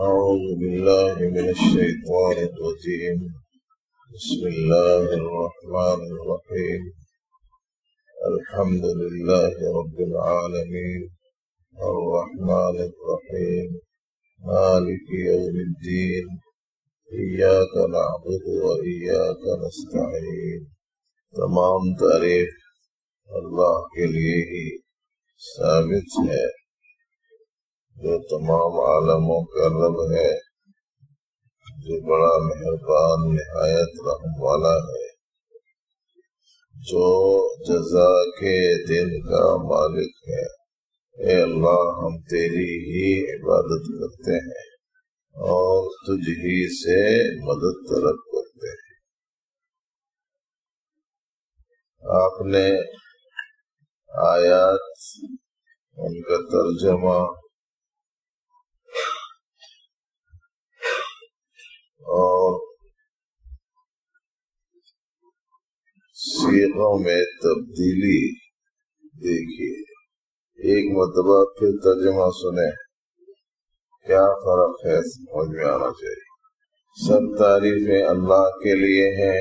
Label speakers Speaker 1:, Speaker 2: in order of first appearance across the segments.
Speaker 1: أعوذ بالله من الشيطان الرجيم. بسم الله الرحمن الرحيم. الحمد لله رب العالمين الرحمن الرحيم مالك يوم الدين إياك نعبد وإياك نستعين. تمام تعریف اللہ کے لیے ہی ثابت ہے جو تمام عالموں کا رب ہے، جو بڑا مہربان نہایت رحم والا ہے، جو جزا کے دن کا مالک ہے۔ اے اللہ، ہم تیری ہی عبادت کرتے ہیں اور تجھ ہی سے مدد طلب کرتے ہیں۔ آپ نے آیات، ان کا ترجمہ اور صیغوں میں تبدیلی دیکھیے، ایک مرتبہ پھر ترجمہ سنیں، کیا فرق ہے سمجھ میں آنا چاہیے۔ سب تعریفیں اللہ کے لیے ہیں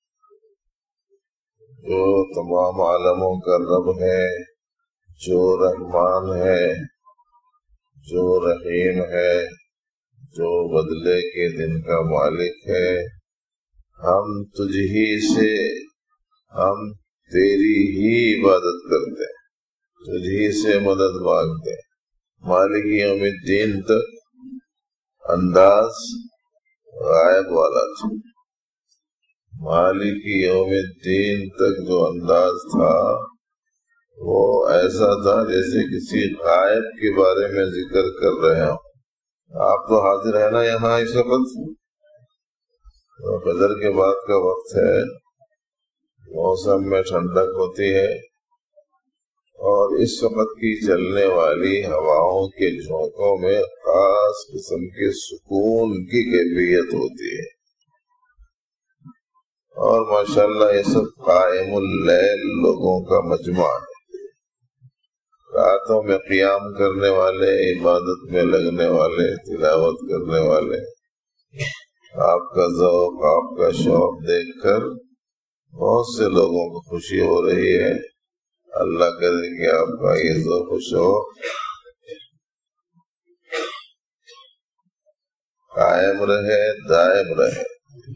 Speaker 1: جو تمام عالموں کا رب ہے، جو رحمان ہے، جو رحیم ہے، جو بدلے کے دن کا مالک ہے۔ ہم تجھ ہی سے، ہم تیری ہی عبادت کرتے ہیں، تجھ ہی سے مدد مانگتے ہیں۔ مالک یوم الدین تک انداز غائب والا تھا، مالک یوم الدین تک جو انداز تھا وہ ایسا تھا جیسے کسی غائب کے بارے میں ذکر کر رہے ہوں۔ آپ تو حاضر ہے نا یہاں اس وقت، فجر کے بعد کا وقت ہے، موسم میں ٹھنڈک ہوتی ہے اور اس وقت کی چلنے والی ہواؤں کے جھونکوں میں خاص قسم کے سکون کی کیفیت ہوتی ہے، اور ماشاءاللہ یہ سب قائم اللیل لوگوں کا مجمع ہے، راتوں میں قیام کرنے والے، عبادت میں لگنے والے، تلاوت کرنے والے۔ آپ کا ذوق، آپ کا شوق دیکھ کر بہت سے لوگوں کو خوشی ہو رہی ہے۔ اللہ کرے کہ آپ کا یہ ذوق و شوق قائم رہے، دائم رہے۔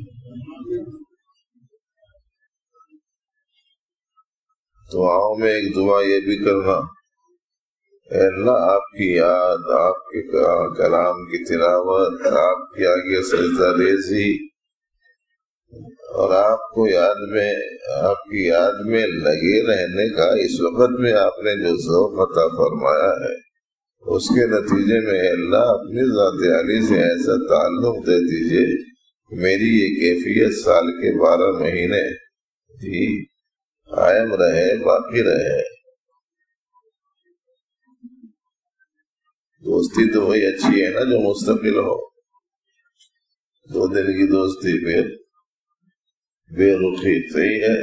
Speaker 1: دعاؤں میں ایک دعا یہ بھی کرنا، اے اللہ آپ کی یاد، آپ کے کلام کی تلاوت، آپ کی آگے سجدہ ریزی اور آپ کو یاد میں، آپ کی یاد میں لگے رہنے کا اس وقت میں آپ نے جو ذوق عطا فرمایا ہے، اس کے نتیجے میں اے اللہ اپنی ذات عالی سے ایسا تعلق دے دیجئے میری یہ کیفیت سال کے 12 مہینے جی قائم رہے، باقی رہے۔ دوستی تو وہی اچھی ہے نا جو مستقل ہو، 2 دن کی دوستی پھر بے رخی صحیح ہے۔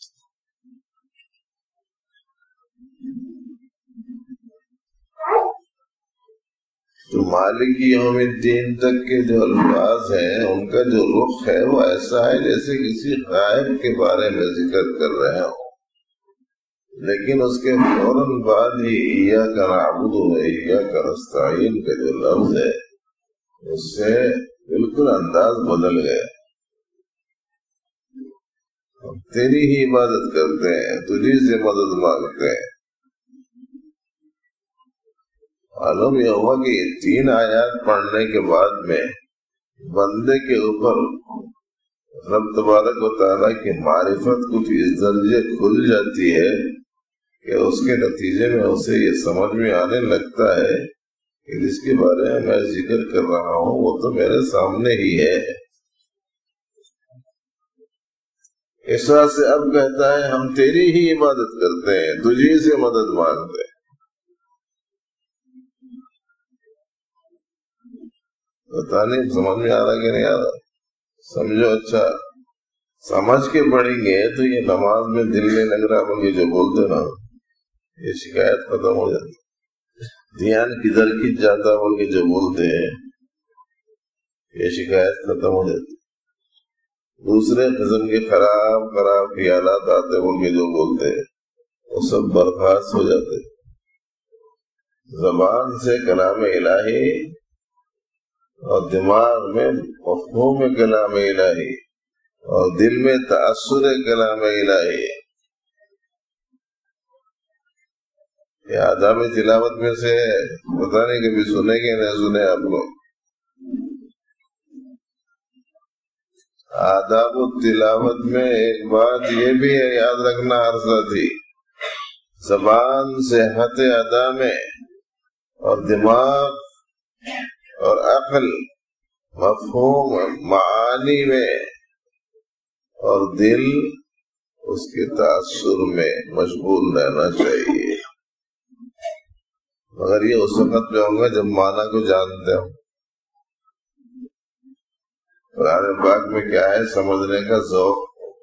Speaker 1: تو مالک یوم الدین تک کے جو الفاظ ہیں ان کا جو رخ ہے وہ ایسا ہے جیسے کسی غائب کے بارے میں ذکر کر رہے ہوں، لیکن اس کے فوراً بعد ہی ایاک نعبد و ایاک نستعین کا جو لفظ ہے اس سے بالکل انداز بدل گیا۔ ہم تیری ہی عبادت کرتے ہیں، تجھی سے مدد مانگتے ہیں۔ معلوم یہ ہوا کہ یہ 3 آیات پڑھنے کے بعد میں بندے کے اوپر رب تبارک و تعالیٰ کی معرفت کچھ اس درجے کھل جاتی ہے کہ اس کے نتیجے میں اسے یہ سمجھ میں آنے لگتا ہے کہ جس کے بارے میں میں ذکر کر رہا ہوں وہ تو میرے سامنے ہی ہے۔ اس طرح سے اب کہتا ہے ہم تیری ہی عبادت کرتے ہیں، تجھی سے مدد مانگتے ہیں۔ پتا نہیں سمجھ میں آ رہا کہ نہیں آ رہا؟ سمجھو، اچھا سمجھ کے پڑھیں گے تو یہ نماز میں دل نہیں لگ رہا بلکہ جو بولتے نا یہ شکایت ختم ہو جاتی، دھیان کدھر کھنچ جاتا بلکہ جو بولتے ہیں یہ شکایت ختم ہو جاتی. دوسرے قسم کے خراب خیالات آتے ان کے جو بولتے ہیں وہ سب برخاست ہو جاتے. زبان سے کلام الہی اور دماغ میں مفہوم کلام الہی اور دل میں تأثر کلام الہی. یہ آداب تلاوت میں سے پتہ نہیں کبھی سنے کہ نہیں سنے آپ لوگ. آداب التلاوت میں ایک بات یہ بھی ہے یاد رکھنا ہر ساتھی، زبان صحت ادا میں اور دماغ اور عقل مفہوم معانی میں اور دل اس کے تأثر میں مشغول رہنا چاہیے. مگر یہ اس وقت پہ ہوں گا جب معنی کو جانتے ہوں. قرآن پاک میں کیا ہے سمجھنے کا ذوق.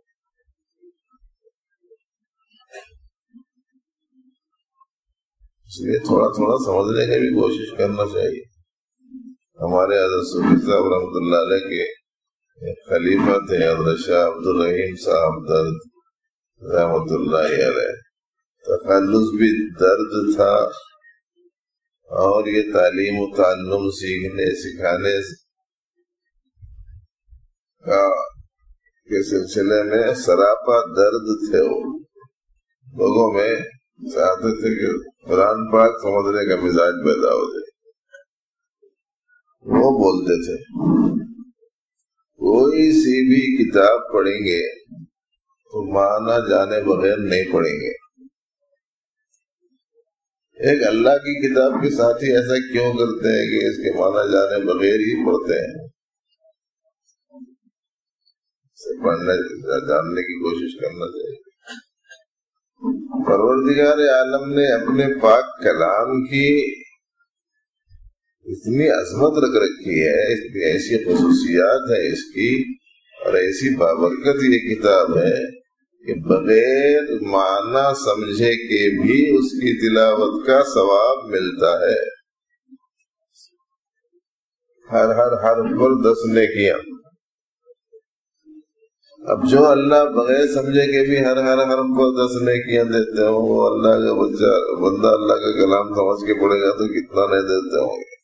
Speaker 1: اس لیے تھوڑا تھوڑا سمجھنے کی بھی کوشش کرنا چاہیے. ہمارے حضرت صوفی صاحب رحمۃ اللہ علیہ کے خلیفہ تھے حضرت شاہ عبد الرحیم صاحب درد رحمۃ اللہ علیہ. تخلص بھی درد تھا اور یہ تعلیم و تعلم سیکھنے سکھانے کے سلسلے میں سراپا درد تھے. وہ لوگوں میں چاہتے تھے کہ قرآن پاک سمجھنے کا مزاج پیدا ہو جائے. وہ بولتے تھے کوئی سی بھی کتاب پڑھیں گے تو معنی جانے بغیر نہیں پڑھیں گے. ایک اللہ کی کتاب کے ساتھ ہی ایسا کیوں کرتے ہیں کہ اس کے معنی جانے بغیر ہی پڑھتے ہیں. پڑھنے جاننے کی کوشش کرنا چاہیے. پروردگار عالم نے اپنے پاک کلام کی اتنی عظمت رکھ رکھی ہے، اتنی ایسی خصوصیات ہے اس کی اور ایسی بابرکت یہ کتاب ہے کہ بغیر معنی سمجھے کے بھی اس کی تلاوت کا ثواب ملتا ہے. ہر حرف پر 10 نیکیاں. اب جو اللہ بغیر سمجھے کے بھی ہر حرف پر 10 نیکیاں دیتے ہوں وہ اللہ کا بندہ اللہ کا کلام سمجھ کے پڑھے گا تو کتنا نہیں دیتے ہوں گے.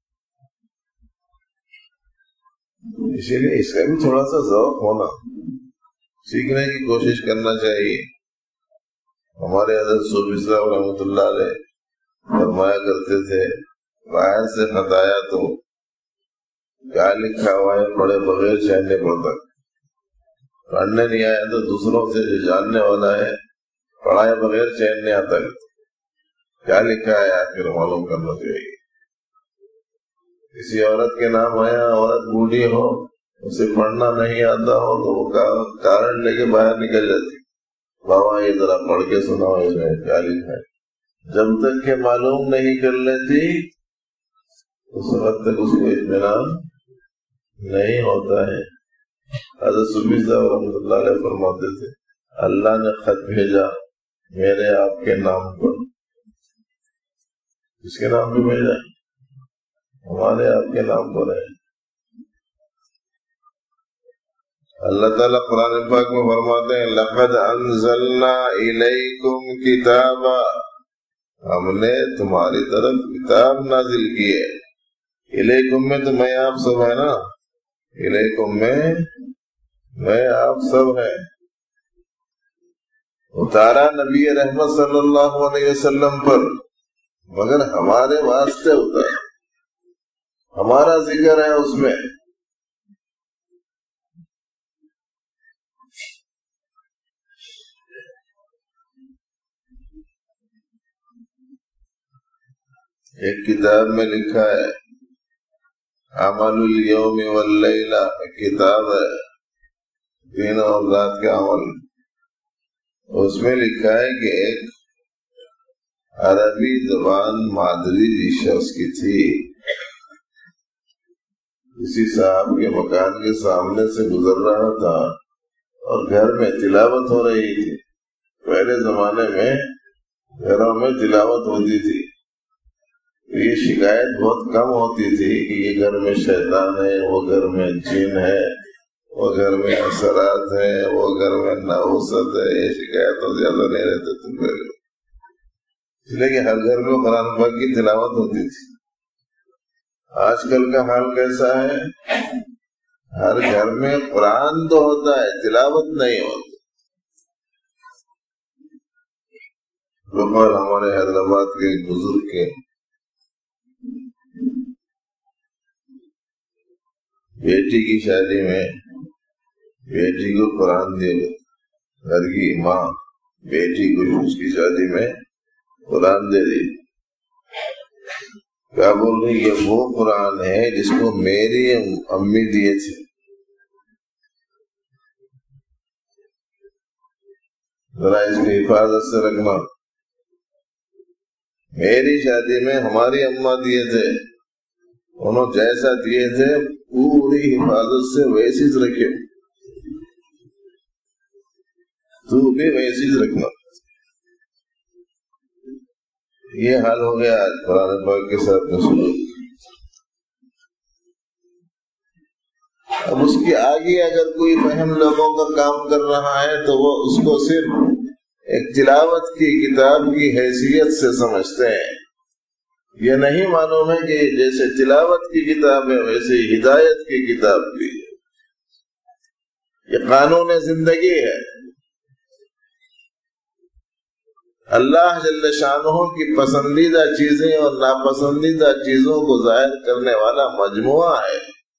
Speaker 1: اسی لیے اس کا بھی تھوڑا سا ذوق ہونا، سیکھنے کی کوشش کرنا چاہیے. ہمارے حضرت صوفی صاحب رحمۃ اللہ علیہ فرمایا کرتے تھے باہر سے خط آیا تو کیا لکھا ہوا ہے پڑھے بغیر چین نہیں پڑتا. پڑھنے نہیں آیا تو دوسروں سے جو جاننے والا ہے پڑھائے بغیر چین نہیں آتا. کیا لکھا ہے آخر معلوم کرنا چاہیے. کسی عورت کے نام آیا، عورت بوڑھی ہو اسے پڑھنا نہیں آتا ہو تو وہ کارن لے کے باہر نکل جاتی. بابا یہ ذرا پڑھ کے سناؤ اس میں کیا لکھا ہے. جب تک کہ معلوم نہیں کر لیتی اس وقت تک اس کو اطمینان نہیں ہوتا ہے. حضرت صوفی صاحب رحمۃ اللہ علیہ فرماتے تھے اللہ نے خط بھیجا میرے آپ کے نام پر. کس کے نام پہ بھیجا؟ ہمارے آپ کے نام پر ہے. اللہ تعالیٰ قرآن پاک میں فرماتے ہیں لقد انزلنا الیکم کتابا، ہم نے تمہاری طرف کتاب نازل کی ہے. الیکم میں تو میں آپ سب ہے نا، الیکم میں آپ سب ہیں. اتارا نبی رحمت صلی اللہ علیہ وسلم پر مگر ہمارے واسطے اتارا، ہمارا ذکر ہے اس میں. ایک کتاب میں لکھا ہے عمل الیوم واللیلہ، کتاب ہے دن اور رات کا عمل. اس میں لکھا ہے کہ ایک عربی زبان مادری جس شخص کی تھی کسی صاحب کے مکان کے سامنے سے گزر رہا تھا اور گھر میں تلاوت ہو رہی تھی. پہلے زمانے میں گھروں میں تلاوت ہوتی تھی. یہ شکایت بہت کم ہوتی تھی کہ یہ گھر میں شیطان ہے، وہ گھر میں جن ہے، وہ گھر میں اثرات ہیں، وہ گھر میں نحوست ہے. یہ شکایت تو زیادہ نہیں رہتے تھے، اس لیے کہ ہر گھر میں قرآن پاک کی تلاوت ہوتی تھی. آج کل کا حال کیسا ہے؟ ہر گھر میں قرآن تو ہوتا ہے، تلاوت نہیں ہوتی. اور ہمارے حیدرآباد کے ایک بزرگ کے بیٹی کی شادی میں بیٹی کو قرآن دے گئے. گھر کی ماں بیٹی کو اس کی شادی میں قرآن دے دی. کیا بول رہی؟ یہ وہ قرآن ہے جس کو میری امی دیے تھے. ذرا اس کی حفاظت سے رکھنا. میری شادی میں ہماری اماں دیے تھے، انہوں جیسا دیے تھے پوری حفاظت سے ویسی رکھے، تو بھی ویسی رکھنا. یہ حال ہو گیا آج قرآن پاک کے ساتھ سلوک. اب اس کی آگے اگر کوئی فہم لوگوں کا کام کر رہا ہے تو وہ اس کو صرف ایک تلاوت کی کتاب کی حیثیت سے سمجھتے ہیں. یہ نہیں معلوم ہے کہ جیسے تلاوت کی کتاب ہے ویسے ہدایت کی کتاب بھی ہے. یہ قانون زندگی ہے. اللہ جل شانہ کی پسندیدہ چیزیں اور ناپسندیدہ چیزوں کو ظاہر کرنے والا مجموعہ ہے.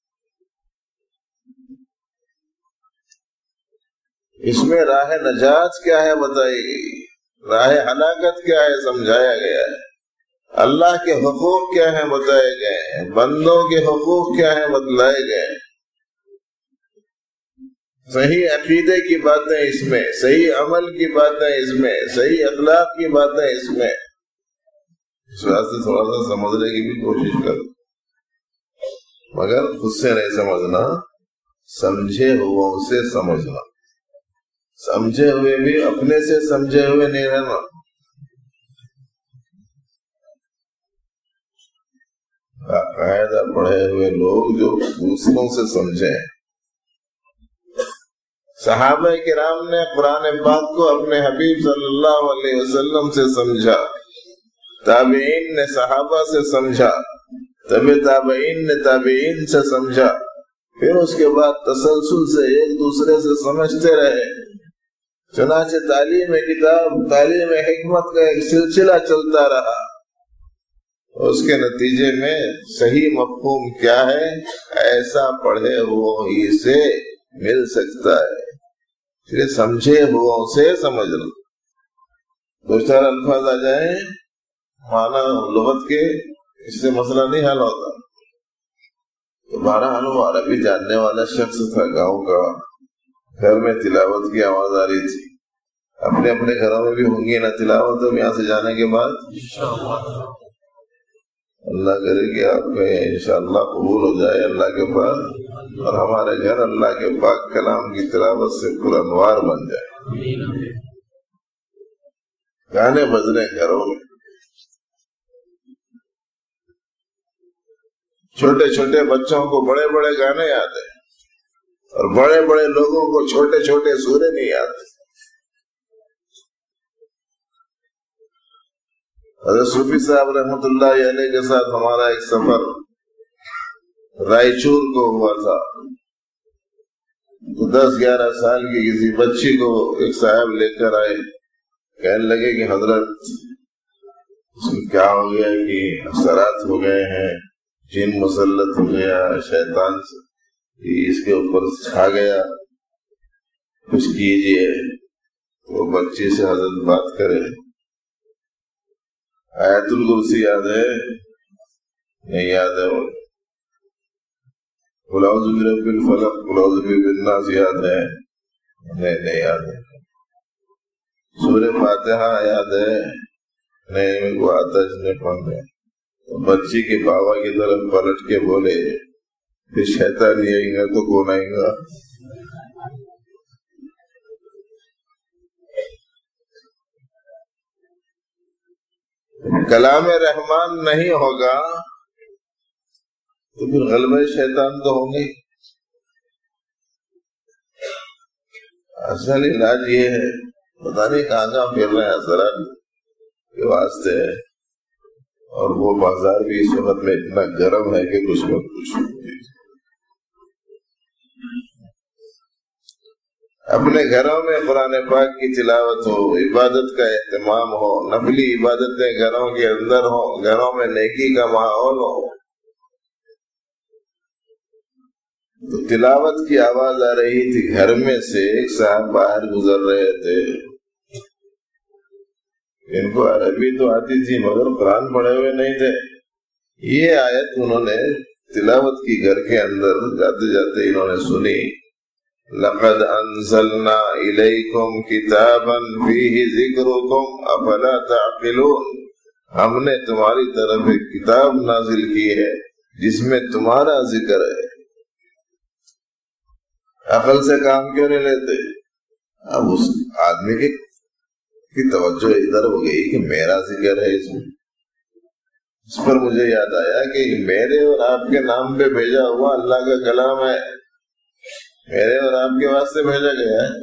Speaker 1: اس میں راہ نجات کیا ہے بتائی گئی، راہ ہلاکت کیا ہے سمجھایا گیا ہے، اللہ کے حقوق کیا ہیں بتائے گئے ہیں، بندوں کے حقوق کیا ہیں بتلائے گئے. صحیح عقیدے کی باتیں اس میں، صحیح عمل کی باتیں اس میں، صحیح اخلاق کی باتیں اس میں. اس واسطے تھوڑا سا سمجھنے کی بھی کوشش کرو، مگر خود سے نہیں سمجھنا، سمجھے ہوا سے سمجھنا. سمجھے ہوئے بھی اپنے سے سمجھے ہوئے نہیں رہنا. باقاعدہ پڑھے ہوئے لوگ جو دوسروں سے سمجھیں. صحابہ کرام نے قرآن پاک کو اپنے حبیب صلی اللہ علیہ وسلم سے سمجھا، تابعین نے صحابہ سے سمجھا، تابعین نے تابعین سے سمجھا، پھر اس کے بعد تسلسل سے ایک دوسرے سے سمجھتے رہے. چنانچہ تعلیم کتاب، تعلیم حکمت کا ایک سلسلہ چلتا رہا. اس کے نتیجے میں صحیح مفہوم کیا ہے ایسا پڑھے ہوا ہی سے مل سکتا ہے. پھر سمجھے ہوا سے سمجھنا. دو چار الفاظ آ جائیں معنی لغت کے، اس سے مسئلہ نہیں حل ہوتا. تو بہرحال وہ عربی جاننے والا شخص تھا، گاؤں کا. گھر میں تلاوت کی آواز آ رہی تھی. اپنے اپنے گھروں میں بھی ہوں گی نا تلاوت. ہم یہاں سے جانے کے بعد اللہ کرے کہ آپ کا انشاءاللہ قبول ہو جائے اللہ کے پاس، اور ہمارے گھر اللہ کے پاک کلام کی تلاوت سے پرانوار بن جائے. گانے بجنے گھروں میں، چھوٹے چھوٹے بچوں کو بڑے بڑے گانے یاد ہیں، اور بڑے بڑے لوگوں کو چھوٹے چھوٹے سورے نہیں آتے. حضرت صوفی صاحب رحمۃ اللہ علیہ کے ساتھ ہمارا ایک سفر رائچور کو ہوا تھا. 10-11 سال کی کسی بچی کو ایک صاحب لے کر آئے. کہنے لگے کہ حضرت اس میں کیا ہو گیا کہ اثرات ہو گئے ہیں، جن مسلط ہو گیا، شیطان اس کے اوپر چھا گیا، کچھ کیجئے. وہ بچی سے حضرت بات کرے. آیت الکرسی یاد ہے؟ نہیں یاد ہے. قل اعوذ برب الفلق، قل اعوذ برب الناس یاد ہے؟ نہیں یاد ہے. سورہ فاتحہ یاد ہے؟ نہیں، میرے کو آتا اس نے پڑھنا. بچی کے بابا کی طرف پلٹ کے بولے پھر شیطان نہیں آئیں گا تو کون آئیں گا؟ کلام رحمان نہیں ہوگا تو پھر غلبہ شیطان تو ہوں گے. اصل علاج یہ ہے، پتہ نہیں کہاں کہاں پھر رہے ہیں اثرات کے واسطے، اور وہ بازار بھی اس وقت میں اتنا گرم ہے کہ کچھ مت کچھ. اپنے گھروں میں قرآن پاک کی تلاوت ہو، عبادت کا اہتمام ہو، نفلی عبادتیں گھروں کے اندر ہو، گھروں میں نیکی کا ماحول ہو. تو تلاوت کی آواز آ رہی تھی گھر میں سے. ایک صاحب باہر گزر رہے تھے، ان کو عربی تو آتی تھی مگر قرآن پڑھے ہوئے نہیں تھے. یہ آیت انہوں نے تلاوت کی گھر کے اندر جاتے جاتے انہوں نے سنی. لقد انزلنا الیکم کتابا فیہ ذکرکم افلا تعقلون. ہم نے تمہاری طرف ایک کتاب نازل کی ہے جس میں تمہارا ذکر ہے. عقل سے کام کیوں نہیں لیتے؟ اب اس آدمی کی توجہ ادھر ہو گئی کہ میرا ذکر ہے اس میں. اس پر مجھے یاد آیا کہ میرے اور آپ کے نام پہ بھیجا ہوا اللہ کا کلام ہے، میرے اور آپ کے واسطے بھیجا گیا ہے.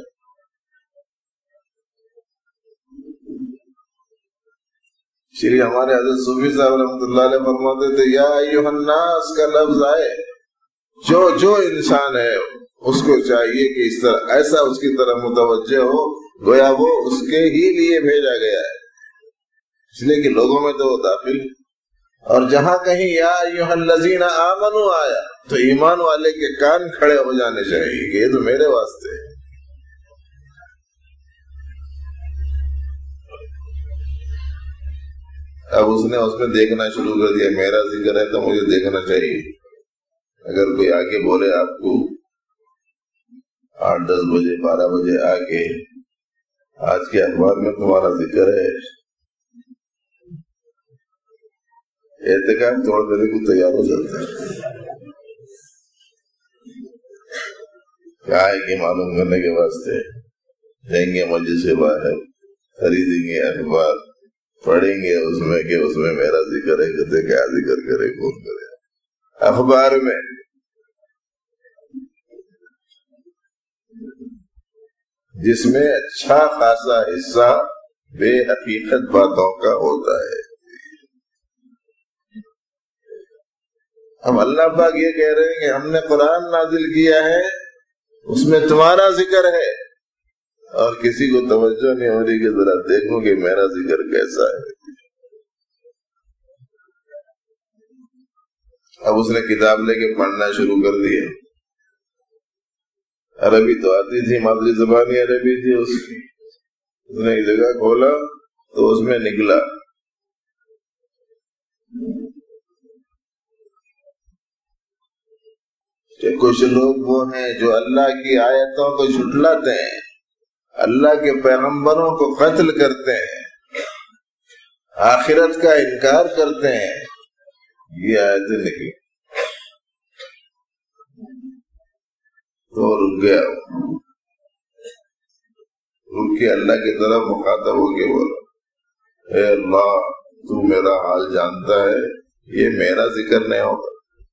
Speaker 1: شری ہمارے حضرت صوفی صاحب رحمۃ اللہ علیہ فرماتے تھے یا ایھا الناس کا لفظ آئے، جو انسان ہے اس کو چاہیے کہ اس طرح ایسا اس کی طرف متوجہ ہو گویا وہ اس کے ہی لیے بھیجا گیا ہے، اس لیے کہ لوگوں میں تو وہ داخل. اور جہاں کہیں یا ایھا الذین آمنوا آیا تو ایمان والے کے کان کھڑے ہو جانے چاہیے کہ یہ تو میرے واسطے ہے. اب اس نے اس میں دیکھنا شروع کر دیا، میرا ذکر ہے تو مجھے دیکھنا چاہیے. اگر کوئی آ کے بولے آپ کو 8-10 بجے 12 بجے آ کے آج کے اخبار میں تمہارا ذکر ہے، اعتکاف توڑ دینے کو تیار ہو جاتا ہے. کیا ہے کہ معلوم کرنے کے واسطے جائیں گے مسجد سے باہر، خریدیں گے اخبار، پڑھیں گے اس میں کہ اس میں میرا ذکر ہے. کہتے کیا ذکر کرے کون کرے؟ اخبار میں جس میں اچھا خاصا حصہ بے حقیقت باتوں کا ہوتا ہے. ہم اللہ پاک یہ کہہ رہے ہیں کہ ہم نے قرآن نازل کیا ہے اس میں تمہارا ذکر ہے، اور کسی کو توجہ نہیں ہو رہی کہ ذرا دیکھو کہ میرا ذکر کیسا ہے. اب اس نے کتاب لے کے پڑھنا شروع کر دیا. عربی تو آتی تھی، مادری زبانی عربی تھی اس کی. اس نے ایک جگہ کھولا تو اس میں نکلا کہ کچھ لوگ وہ ہیں جو اللہ کی آیتوں کو جھٹلاتے ہیں، اللہ کے پیغمبروں کو قتل کرتے ہیں، آخرت کا انکار کرتے ہیں. یہ آیتیں نکلی تو رک گیا، رک کے اللہ کی طرف مخاطب ہو کے بولا اے اللہ تو میرا حال جانتا ہے، یہ میرا ذکر نہیں ہوتا،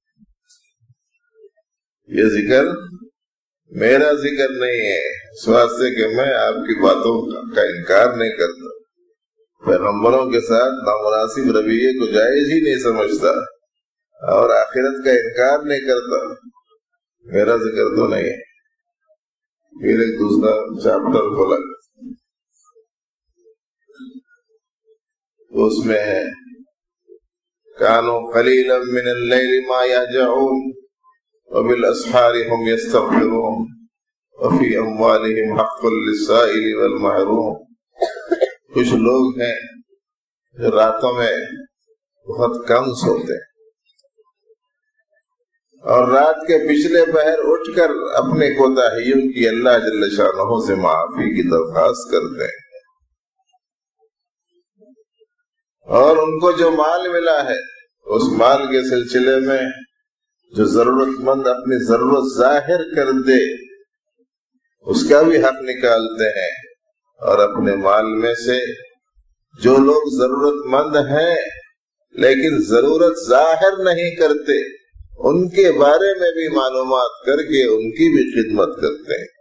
Speaker 1: یہ ذکر میرا ذکر نہیں ہے، اس واسطے کہ میں آپ کی باتوں کا انکار نہیں کرتا، پیغمبروں کے ساتھ نامناسب رویے کو جائز ہی نہیں سمجھتا، اور آخرت کا انکار نہیں کرتا، میرا ذکر تو نہیں ہے. پھر ایک دوسرا چیپٹر کھولا اس میں ہے کانوا قلیلا من اللیل ما یہجعون وبالاسحار هم یستغفرون وفی اموالهم حق للسائل والمحروم. کچھ لوگ ہیں جو راتوں میں بہت کم سوتے ہیں اور رات کے پچھلے پہر اٹھ کر اپنے کوتاہیوں کی اللہ جل شانہ سے معافی کی درخواست کرتے ہیں، اور ان کو جو مال ملا ہے اس مال کے سلسلے میں جو ضرورت مند اپنی ضرورت ظاہر کر دے اس کا بھی حق نکالتے ہیں، اور اپنے مال میں سے جو لوگ ضرورت مند ہیں لیکن ضرورت ظاہر نہیں کرتے، ان کے بارے میں بھی معلومات کر کے ان کی بھی خدمت کرتے ہیں۔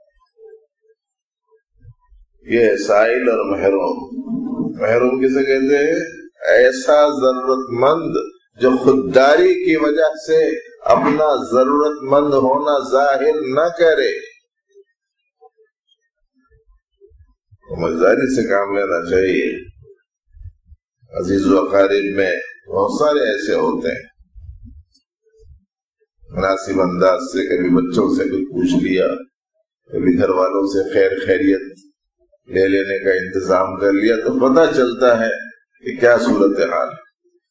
Speaker 1: یہ سائل اور محروم، محروم کسے کہتے ہیں؟ ایسا ضرورت مند جو خودداری کی وجہ سے اپنا ضرورت مند ہونا ظاہر نہ کرے، سمجھداری سے کام لینا چاہیے۔ عزیز و اقارب میں بہت سارے ایسے ہوتے ہیں، مناسب انداز سے کبھی بچوں سے بھی پوچھ لیا، کبھی گھر والوں سے خیر خیریت لے لینے کا انتظام کر لیا تو پتہ چلتا ہے کہ کیا صورتحال ہے۔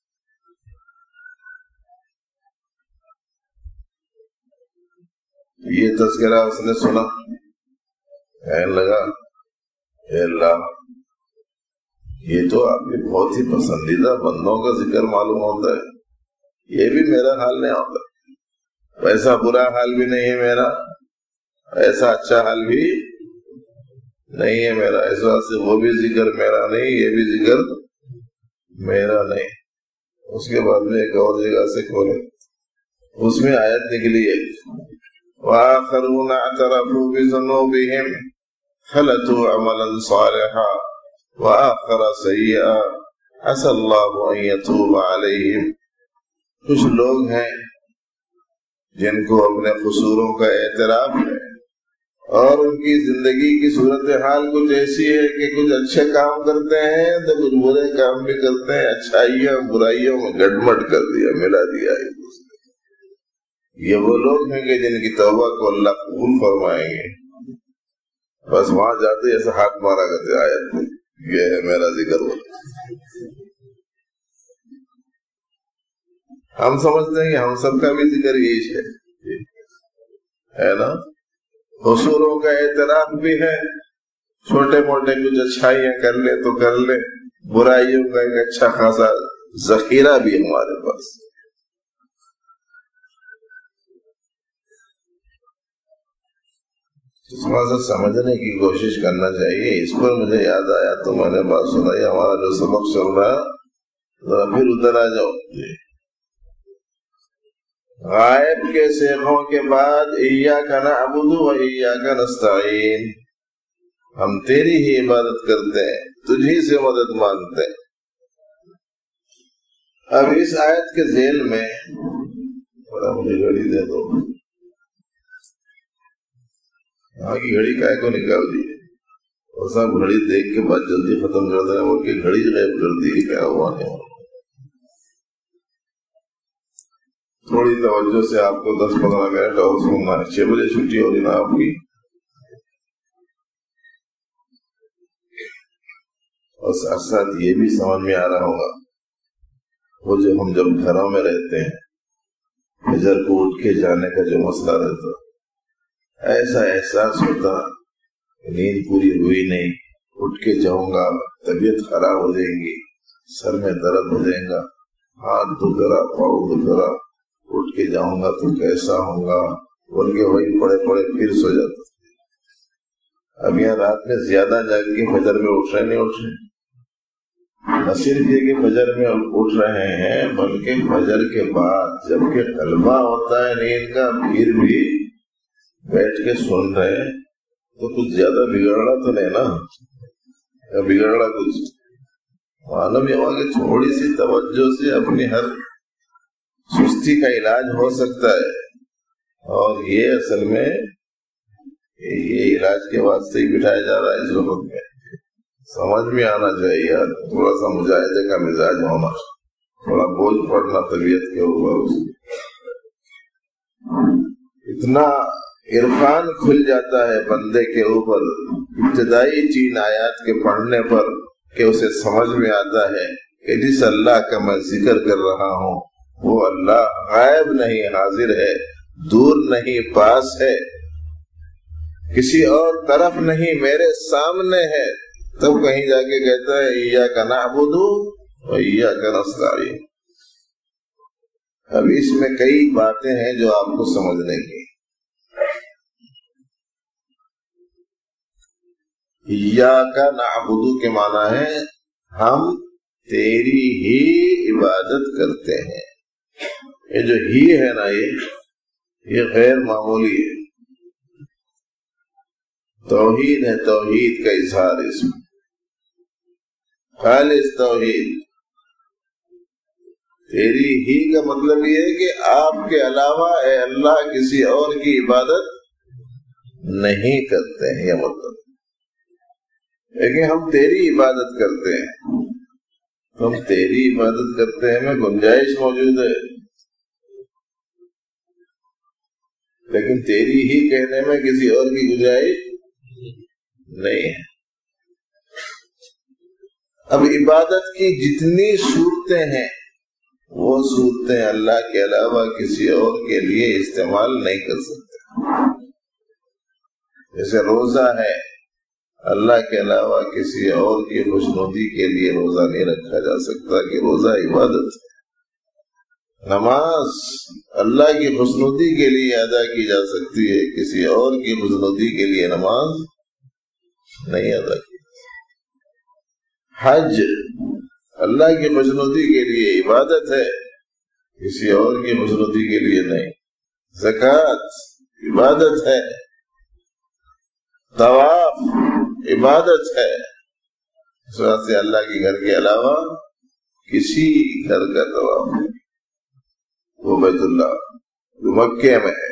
Speaker 1: یہ تذکرہ اس نے سنا، کہنے لگا اے اللہ، یہ تو آپ کے بہت ہی پسندیدہ بندوں کا ذکر معلوم ہوتا ہے، یہ بھی میرا حال نہیں ہوتا، ویسا برا حال بھی نہیں ہے میرا، ایسا اچھا حال بھی نہیں ہے میرا، اس وقت سے وہ بھی ذکر میرا نہیں، یہ بھی ذکر میرا نہیں۔ اس کے بعد میں ایک اور جگہ سے کھولے، اس میں آیت نکلی ہے وَآخَرُونَ اعْتَرَفُوا بِذُنُوبِهِمْ خَلَطُوا عَمَلًا صَالِحًا وَآخَرَ سَيِّئًا عَسَى اللَّهُ أَن يَتُوبَ عَلَيْهِمْ۔ کچھ لوگ ہیں جن کو اپنے قصوروں کا اعتراف ہے اور ان کی زندگی کی صورتحال کچھ ایسی ہے کہ کچھ اچھے کام کرتے ہیں تو کچھ برے کام بھی کرتے ہیں، اچھائیاں برائیوں میں گڑمٹ کر دیا، ملا دیا ہے۔ یہ وہ لوگ ہیں کہ جن کی توبہ کو اللہ قبول فرمائیں گے، بس وہاں جاتے ایسا ہاتھ مارا کرتے آیت میں، یہ ہے میرا ذکر۔ ہم سمجھتے ہیں کہ ہم سب کا بھی ذکر یہی ہے نا، قصوروں کا اعتراف بھی ہے، چھوٹے موٹے کچھ اچھائیاں کر لے تو کر لے، برائیوں کا ایک اچھا خاصا ذخیرہ بھی ہمارے پاس۔ تھوڑا سا سمجھنے کی کوشش کرنا چاہیے۔ اس پر مجھے یاد آیا تو میں نے بات سنائی، ہمارا جو سبق چل رہا ذرا پھر ادھر آ جاؤ۔ غائب کے سیغوں کے بعد ایاک نعبد و ایاک نستعین، ہم تیری ہی عبادت کرتے ہیں، تجھی سے مدد مانگتے ہیں۔ اب اس آیت کے ذیل میں مجھے گھڑی دے دو، یہاں کی گھڑی کائے کو نکال دی ہے، اور صاحب گھڑی دیکھ کے بات جلدی ختم کر دیں، اور کہ گھڑی غائب کر دی، کیا ہوا نہیں ہوا۔ تھوڑی توجہ سے آپ کو 10-15 منٹ اور سننا ہے، 6 بجے چھٹی ہوگی نا آپ کی، اور ساتھ ساتھ یہ بھی سمجھ میں آ رہا ہوگا وہ جو ہم جب گھروں میں رہتے ہیں، فجر کو اٹھ کے جانے کا جو مسئلہ رہتا، ایسا احساس ہوتا نیند پوری ہوئی نہیں، اٹھ کے جاؤں گا طبیعت خراب ہو جائے گی، سر میں درد ہو جائے گا، ہاتھ دکھ رہا، پاؤں دکھ رہا، اٹھ کے جاؤں گا تو کیسا ہوں گا، بول کے وہی پڑے پڑے پھر سو جاتا۔ اب یہاں رات میں زیادہ جاگ کے فجر میں اٹھ رہے نہیں اٹھ رہے، نہ صرف یہ کہ فجر میں اٹھ رہے ہیں بلکہ فجر کے بعد جبکہ غلبہ ہوتا ہے نیند کا، پھر بھی بیٹھ کے سن رہے تو کچھ زیادہ بگڑنا تو نہیں نا، یا بگڑنا کچھ معلوم یہ ہوا کہ تھوڑی سی توجہ سے اپنی ہر سستی کا علاج ہو سکتا ہے، اور یہ اصل میں یہ علاج کے واسطے ہی بٹھایا جا رہا ہے اس وقت میں۔ سمجھ میں آنا چاہیے، تھوڑا سا مجاہدے کا مزاج ہونا، تھوڑا بوجھ پڑنا طبیعت کے اوپر، اتنا عرفان کھل جاتا ہے بندے کے اوپر ابتدائی 3 آیات کے پڑھنے پر کہ اسے سمجھ میں آتا ہے کہ جس اللہ کا میں ذکر کر رہا ہوں وہ اللہ غائب نہیں، حاضر ہے، دور نہیں، پاس ہے، کسی اور طرف نہیں، میرے سامنے ہے۔ تب کہیں جا کے کہتا ہے ایاک نعبد و ایاک نستعین۔ اب اس میں کئی باتیں ہیں جو آپ کو سمجھنے کی۔ ایاک نعبد کے معنی ہے ہم تیری ہی عبادت کرتے ہیں. یہ جو ہی ہے نا یہ غیر معمولی ہے. توحید ہے، توحید کا اظہار اس میں، خالص توحید. تیری ہی کا مطلب یہ ہے کہ آپ کے علاوہ اے اللہ کسی اور کی عبادت نہیں کرتے ہیں. یہ مطلب لیکن ہم تیری عبادت کرتے ہیں. ہم تیری عبادت کرتے ہیں میں گنجائش موجود ہے، لیکن تیری ہی کہنے میں کسی اور کی گنجائش نہیں ہے. اب عبادت کی جتنی صورتیں ہیں وہ صورتیں اللہ کے علاوہ کسی اور کے لیے استعمال نہیں کر سکتے. جیسے روزہ ہے، اللہ کے علاوہ کسی اور کی خوشنودی کے لیے روزہ نہیں رکھا جا سکتا کہ روزہ عبادت ہے. نماز اللہ کی خوشنودی کے لیے ادا کی جا سکتی ہے، کسی اور کی خوشنودی کے لیے نماز نہیں ادا کی. حج اللہ کی خوشنودی کے لیے عبادت ہے، کسی اور کی خوشنودی کے لیے نہیں. زکوٰۃ عبادت ہے، طواف عبادت ہے. اس وجہ سے اللہ کے گھر کے علاوہ کسی گھر کا طواف نہیں. وہ بیت اللہ جو مکے میں ہے،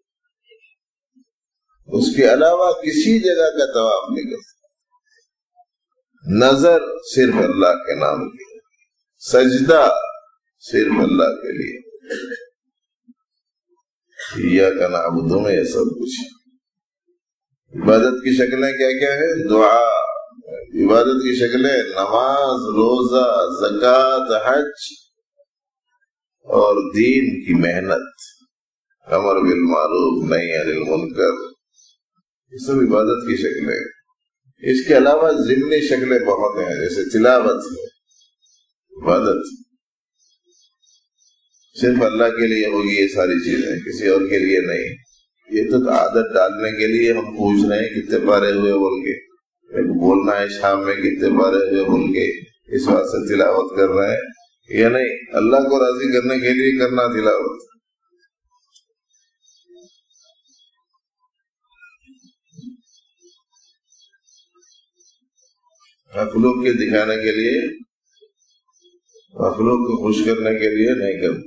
Speaker 1: اس کے علاوہ کسی جگہ کا طواف نہیں کر سکتا. نظر صرف اللہ کے نام کے لیے، سجدہ صرف اللہ کے لیے. ایاک نعبد میں یہ سب کچھ. عبادت کی شکلیں کیا کیا ہے؟ دعا. عبادت کی شکلیں نماز، روزہ، زکوٰۃ، حج اور دین کی محنت، امر بالمعروف نہی عن المنکر، یہ سب عبادت کی شکلیں. اس کے علاوہ ضمنی شکلیں بہت ہیں، جیسے تلاوت ہے، عبادت صرف اللہ کے لیے ہوگی. یہ ساری چیزیں کسی اور کے لیے نہیں. یہ تو عادت ڈالنے کے لیے ہم پوچھ رہے ہیں کتنے پارے ہوئے بول کے، بولنا ہے شام میں کتنے پارے ہوئے بول کے، اس بات سے تلاوت کر رہے ہیں. یہ نہیں، اللہ کو راضی کرنے کے لیے کرنا تلاوت. مخلوق کے دکھانے کے لیے، مخلوق کو خوش کرنے کے لیے نہیں کرنا.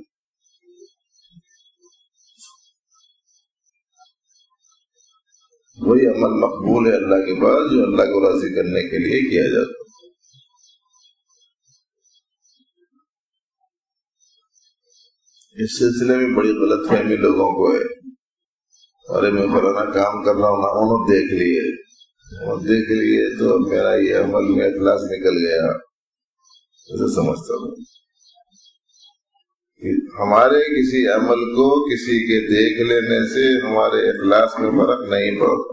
Speaker 1: وہی عمل مقبول ہے اللہ کے پاس جو اللہ کو راضی کرنے کے لیے کیا جاتا. اس سلسلے میں بڑی غلط فہمی لوگوں کو ہے. ارے میں فلانا کام کر رہا ہوں نا، انہوں دیکھ لیے تو میرا یہ عمل میں اخلاص نکل گیا. اسے سمجھتا ہوں ہمارے کسی عمل کو کسی کے دیکھ لینے سے ہمارے اخلاص میں فرق نہیں پڑتا.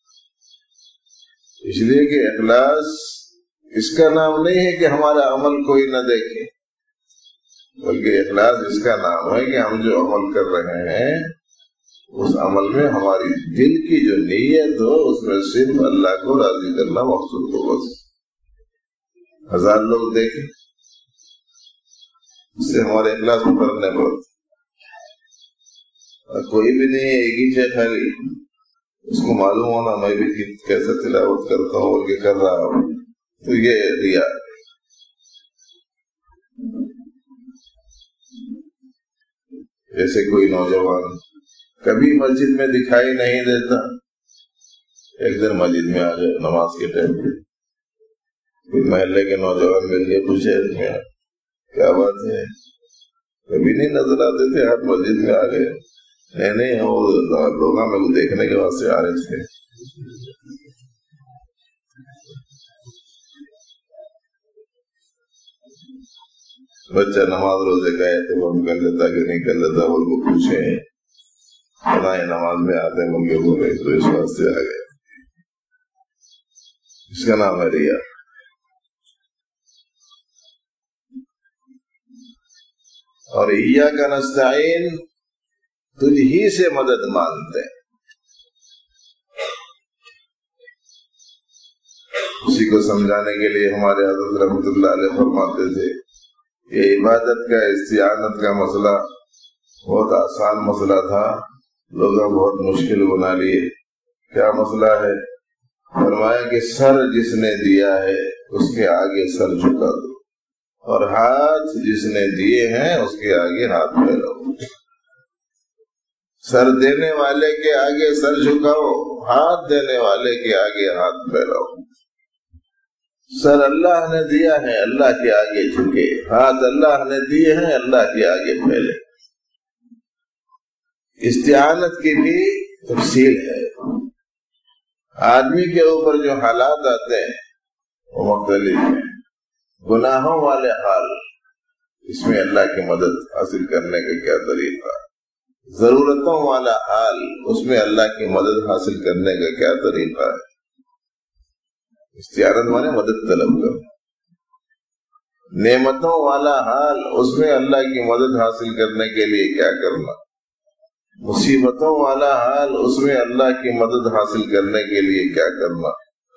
Speaker 1: اس لیے کہ اخلاص اس کا نام نہیں ہے کہ ہمارا عمل کوئی نہ دیکھے، بلکہ اخلاص اس کا نام ہے کہ ہم جو عمل کر رہے ہیں اس عمل میں ہماری دل کی جو نیت ہو اس میں صرف اللہ کو راضی کرنا مقصود ہو. بس 1000 لوگ دیکھیں اس سے ہمارے اخلاص میں فرق نہیں پڑتا. کوئی بھی نہیں ہے، ایک ہی ہے خالی، اس کو معلوم ہونا میں بھی کیسے تلاوت کرتا ہوں اور کہ کر رہا ہوں، تو یہ ریا. جیسے کوئی نوجوان کبھی مسجد میں دکھائی نہیں دیتا، ایک دن مسجد میں آ گئے نماز کے ٹائم پہ، کوئی محلے کے نوجوان مل کے پوچھے کیا بات ہے، کبھی نہیں نظر آتے تھے آپ مسجد میں آ گئے. نہیں وہ لوگ میرے کو دیکھنے کے واسطے آ رہے تھے. بچہ نماز روزے کا اہتمام کر لیتا کہ نہیں کر لیتا، ان کو پوچھے نماز میں آتے ہیں ان کے بولے تو اس واسطے آ گئے. اس کا نام ہے ریا. اور ایاک نستعین تجھ ہی سے مدد مانگتے ہیں. اسی کو سمجھانے کے لیے ہمارے حضرت رحمۃ اللہ علیہ فرماتے تھے کہ عبادت کا استعانت کا مسئلہ بہت آسان مسئلہ تھا، لوگوں بہت مشکل بنا لیے۔ کیا مسئلہ ہے؟ فرمایا کہ سر جس نے دیا ہے اس کے آگے سر جھکا دو، اور ہاتھ جس نے دیے ہیں اس کے آگے ہاتھ پھیلاؤ۔ سر دینے والے کے آگے سر جھکاؤ، ہاتھ دینے والے کے آگے ہاتھ پھیلاؤ۔ سر اللہ نے دیا ہے، اللہ کے آگے جھکے، ہاتھ اللہ نے دیے ہیں، اللہ کے آگے پھیلے۔ استعانت کی بھی تفصیل ہے۔ آدمی کے اوپر جو حالات آتے ہیں وہ مختلف ہیں۔ گناہوں والے حال، اس میں اللہ کی مدد حاصل کرنے کا کیا طریقہ؟ ضرورتوں والا حال، اس میں اللہ کی مدد حاصل کرنے کا کیا طریقہ ہے؟ استعانت مانے مدد طلب کرو۔ نعمتوں والا حال، اس میں اللہ کی مدد حاصل کرنے کے لیے کیا کرنا؟ مصیبتوں والا حال، اس میں اللہ کی مدد حاصل کرنے کے لیے کیا کرنا؟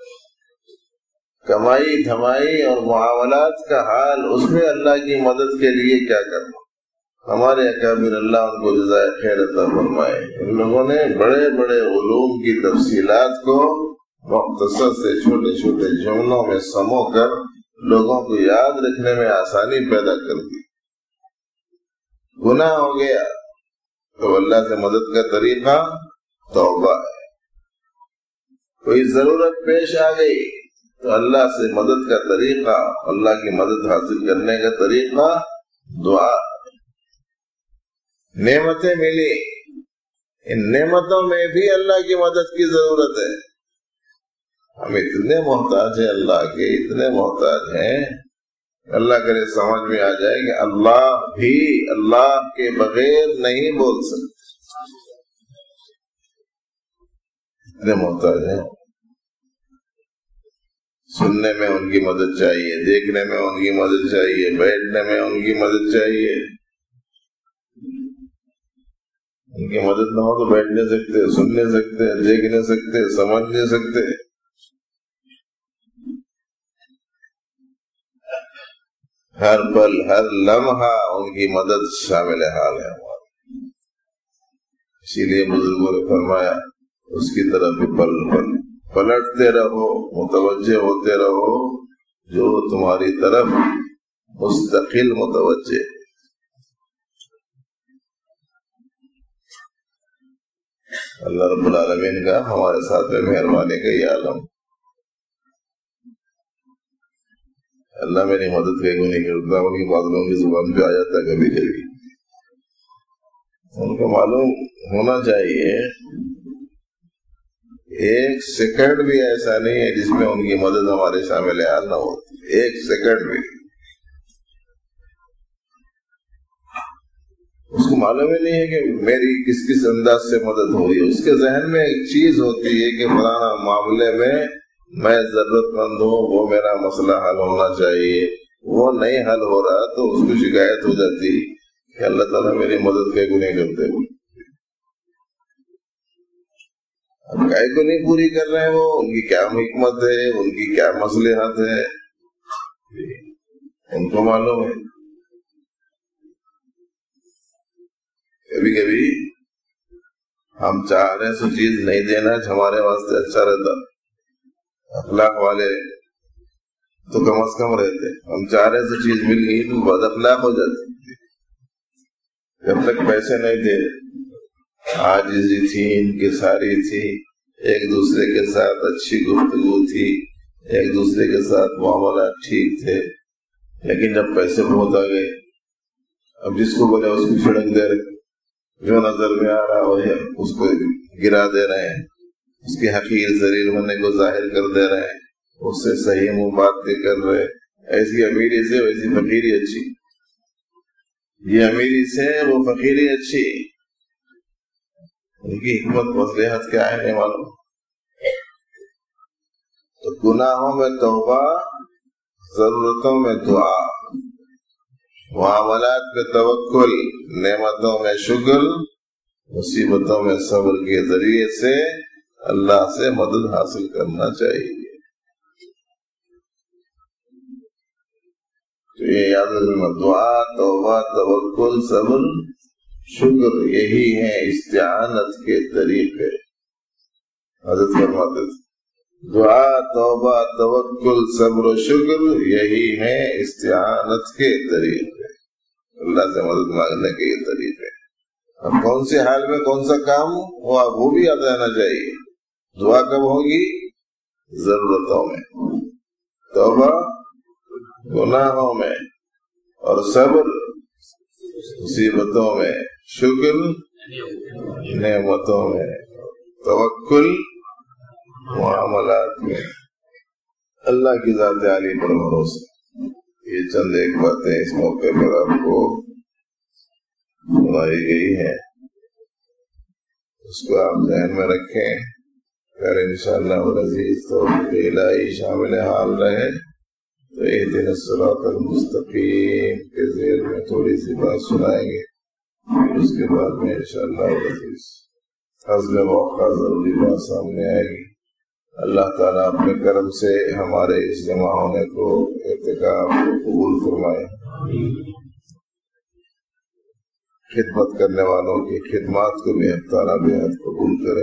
Speaker 1: کمائی دھمائی اور معاملات کا حال، اس میں اللہ کی مدد کے لیے کیا کرنا؟ ہمارے اکابر اللہ ان کو جزائے خیر عطا فرمائے، ان لوگوں نے بڑے بڑے علوم کی تفصیلات کو مختصر سے چھوٹے چھوٹے جملوں میں سمو کر لوگوں کو یاد رکھنے میں آسانی پیدا کر دی۔ گناہ ہو گیا تو اللہ سے مدد کا طریقہ توبہ ہے۔ کوئی ضرورت پیش آ گئی تو اللہ سے مدد کا طریقہ، اللہ کی مدد حاصل کرنے کا طریقہ دعا۔ نعمتیں ملی، ان نعمتوں میں بھی اللہ کی مدد کی ضرورت ہے۔ ہم اتنے محتاج ہیں اللہ کے، اتنے محتاج ہیں، اللہ کرے سمجھ میں آ جائے کہ اللہ بھی اللہ کے بغیر نہیں بول سکتے، اتنے محتاج ہیں۔ سننے میں ان کی مدد چاہیے، دیکھنے میں ان کی مدد چاہیے، بیٹھنے میں ان کی مدد چاہیے۔ ان کی مدد نہ ہو تو بیٹھ نہیں سکتے، سن نہیں سکتے، دیکھ نہیں سکتے، سمجھ نہیں سکتے۔ ہر پل ہر لمحہ ان کی مدد شامل حال ہے ہمارا۔ اسی لیے بزرگوں نے فرمایا اس کی طرف بھی پل پل پلٹتے رہو، متوجہ ہوتے رہو جو تمہاری طرف مستقل متوجہ۔ اللہ رب العالمین کا ہمارے ساتھ میں مہربانی کا یہ عالم۔ اللہ میری مدد کہیں نہیں کرتا، ان کی بادلوں کی زبان پہ آ جاتا ہے کبھی کبھی۔ ان کو معلوم ہونا چاہیے ایک سیکنڈ بھی ایسا نہیں ہے جس میں ان کی مدد ہمارے شامل حال نہ ہوتی، ایک سیکنڈ بھی۔ اس کو معلوم ہی نہیں ہے کہ میری کس کس انداز سے مدد ہو رہی ہے۔ اس کے ذہن میں ایک چیز ہوتی ہے کہ فلانا معاملے میں میں ضرورت مند ہوں، وہ میرا مسئلہ حل ہونا چاہیے، وہ نہیں حل ہو رہا تو اس کو شکایت ہو جاتی کہ اللہ تعالیٰ میری مدد کہیں کو نہیں کرتے۔ اب کہیں کو نہیں پوری کر رہے ہیں، وہ ان کی کیا حکمت ہے، ان کی کیا مصلحت ہے، ان کو معلوم ہے۔ کبھی کبھی ہم چاہ رہے سو چیز نہیں دینا ہمارے واسطے اچھا رہتا، اخلاق والے تو کم از کم رہتے، ہم چاہ رہے سو چیز مل گئی تو بد اخلاق ہو جاتی۔ جب تک پیسے نہیں دے، عاجزی تھی، انکساری تھی، ایک دوسرے کے ساتھ اچھی گفتگو تھی، ایک دوسرے کے ساتھ معاملات ٹھیک تھے، لیکن جب پیسے بہت آ گئے، اب جس کو بولے اس کو چھڑک دے رہے، جو نظر میں آ رہا ہو اس کو گرا دے رہے ہیں، اس کے حقیر ذلیل ہونے کو ظاہر کر دے رہے ہیں، اس سے صحیح منہ بات نہیں کر رہے۔ ایسی امیری سے ویسی فقیری اچھی، یہ امیری سے وہ فقیری اچھی، ان کی حکمت مصلحت کیا ہے نہیں معلوم۔ تو گناہوں میں توبہ، ضرورتوں میں دعا، معاملات میں توکل، نعمتوں میں شکر، مصیبتوں میں صبر کے ذریعے سے اللہ سے مدد حاصل کرنا چاہیے۔ یہ یاد رکھنا، دعا، توبہ، توکل، صبر، شکر، یہی ہے استعانت کے طریقے. حضرت فرماتے تھے دعا، توبہ، توکل، صبر و شکر یہی ہے استعانت کے طریقے، اللہ سے مدد مانگنے کے یہ طریقے. اب کون سے حال میں کون سا کام ہوا وہ بھی یاد رہنا چاہیے. دعا کب ہوگی؟ ضرورتوں میں، توبہ گناہوں میں، اور صبر مصیبتوں میں، شکر نعمتوں میں، توکل معاملات میں، اللہ کی ذات عالی پر بھروسہ. یہ چند ایک باتیں اس موقع پر آپ کو سنائی گئی ہیں، اس کو آپ ذہن میں رکھیں. اگر انشاءاللہ العزیز توفیق الہی شامل حال رہے تو اہدنا الصراط المستقیم کے ذیل میں تھوڑی سی بات سنائیں گے، پھر اس کے بعد میں انشاءاللہ العزیز حسب موقع ضروری بات سامنے آئے گی. اللہ تعالیٰ اپنے کرم سے ہمارے اس جمع ہونے کو اعتکاف کو قبول فرمائے، خدمت کرنے والوں کی خدمات کو بھی تعالیٰ بے حد قبول کرے.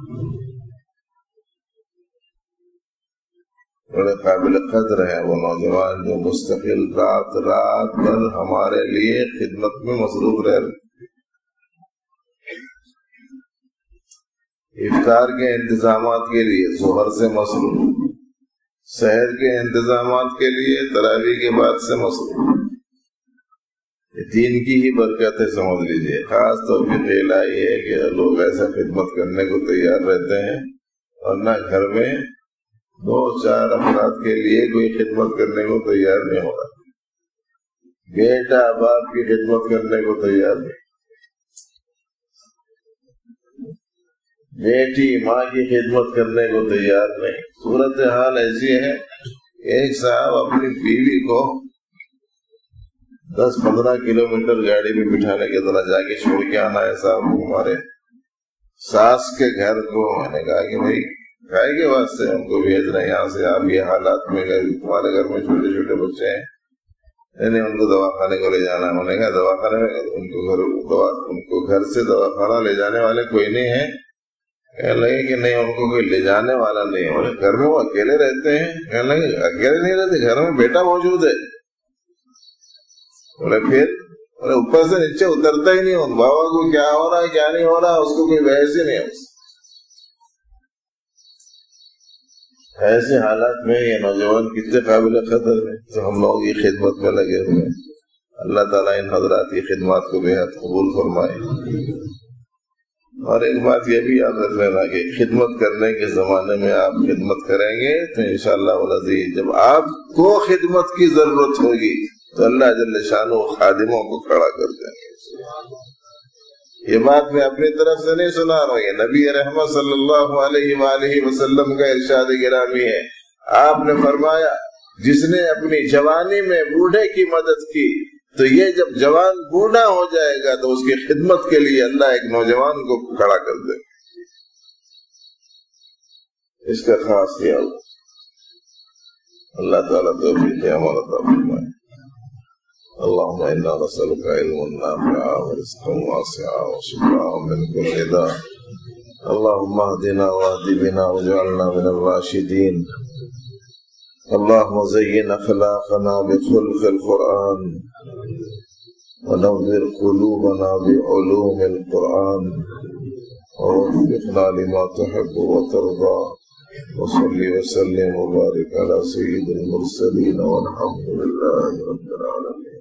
Speaker 1: بڑے قابل قدر ہیں وہ نوجوان جو مستقل رات بھر ہمارے لیے خدمت میں مصروف رہے. افطار کے انتظامات کے لیے ظہر سے مصروف، سحر کے انتظامات کے لیے تراویح کے بعد سے مصروف. دین کی ہی برکتیں سمجھ لیجیے. خاص توفیق الہی ہے کہ لوگ ایسا خدمت کرنے کو تیار رہتے ہیں، ورنہ گھر میں 2-4 افراد کے لیے کوئی خدمت کرنے کو تیار نہیں ہوگا. بیٹا باپ کی خدمت کرنے کو تیار نہیں، بیٹی ماں کی خدمت کرنے کو تیار نہیں. صورتحال ایسی ہے، ایک صاحب اپنی بیوی کو 10-15 کلومیٹر گاڑی میں بٹھانے کے ذرا جا کے چھوڑ کے آنا ہے صاحب ہمارے ساس کے گھر کو. میں نے کہا کہ بھائی کائے کے واسطے ہم کو بھیج رہے ہیں یہاں سے، آپ یہ حالات میں تمہارے گھر میں چھوٹے چھوٹے بچے ہیں، نہیں ان کو دواخانے کو لے جانا. انہوں نے کہا دواخانے میں ان کو گھر سے دواخانہ لے جانے والے کوئی نہیں ہے. کہنے لگے کہ نہیں ان کو کوئی لے جانے والا نہیں ہے، گھر میں وہ اکیلے رہتے ہیں. کہنے لگے اکیلے نہیں رہتے، گھر میں بیٹا موجود ہے. بولے پھر اوپر سے نیچے اترتا ہی نہیں ہوں، بابا کو کیا ہو رہا ہے کیا نہیں ہو رہا اس کو کوئی بحث ہی نہیں ہے. ایسے حالات میں یہ نوجوان کتنے قابل قدر ہیں جو ہم لوگوں کی خدمت میں لگے ہوئے ہیں. اللہ تعالیٰ ان حضرات کی خدمات کو بے حد قبول فرمائے. اور ایک بات یہ بھی یاد رکھ لینا کہ خدمت کرنے کے زمانے میں آپ خدمت کریں گے تو انشاءاللہ العزیز جب آپ کو خدمت کی ضرورت ہوگی تو اللہ جل شانہ خادموں کو کھڑا کر دیں گے. یہ بات میں اپنی طرف سے نہیں سنا رہا ہوں، یہ نبی رحمت صلی اللہ علیہ وآلہ وسلم کا ارشاد گرامی ہے. آپ نے فرمایا جس نے اپنی جوانی میں بوڑھے کی مدد کی تو یہ جب جوان بوڑھا ہو جائے گا تو اس کی خدمت کے لیے اللہ ایک نوجوان کو کھڑا کر دے. اس کا خاص خیال اللہ تعالیٰ توفیق ہمارا عطا فرمائے. اللهم إنا نسألك علما نافعا ورزقا واسعا وشفاء من كل داء. اللهم اهدنا واهد بنا واجعلنا من الراشدين. اللهم زين أخلاقنا بخلق القرآن ونور قلوبنا بعلوم القرآن ووفقنا لما تحب وترضى. وصل وسلم وبارك على سيد المرسلين والحمد لله رب العالمين.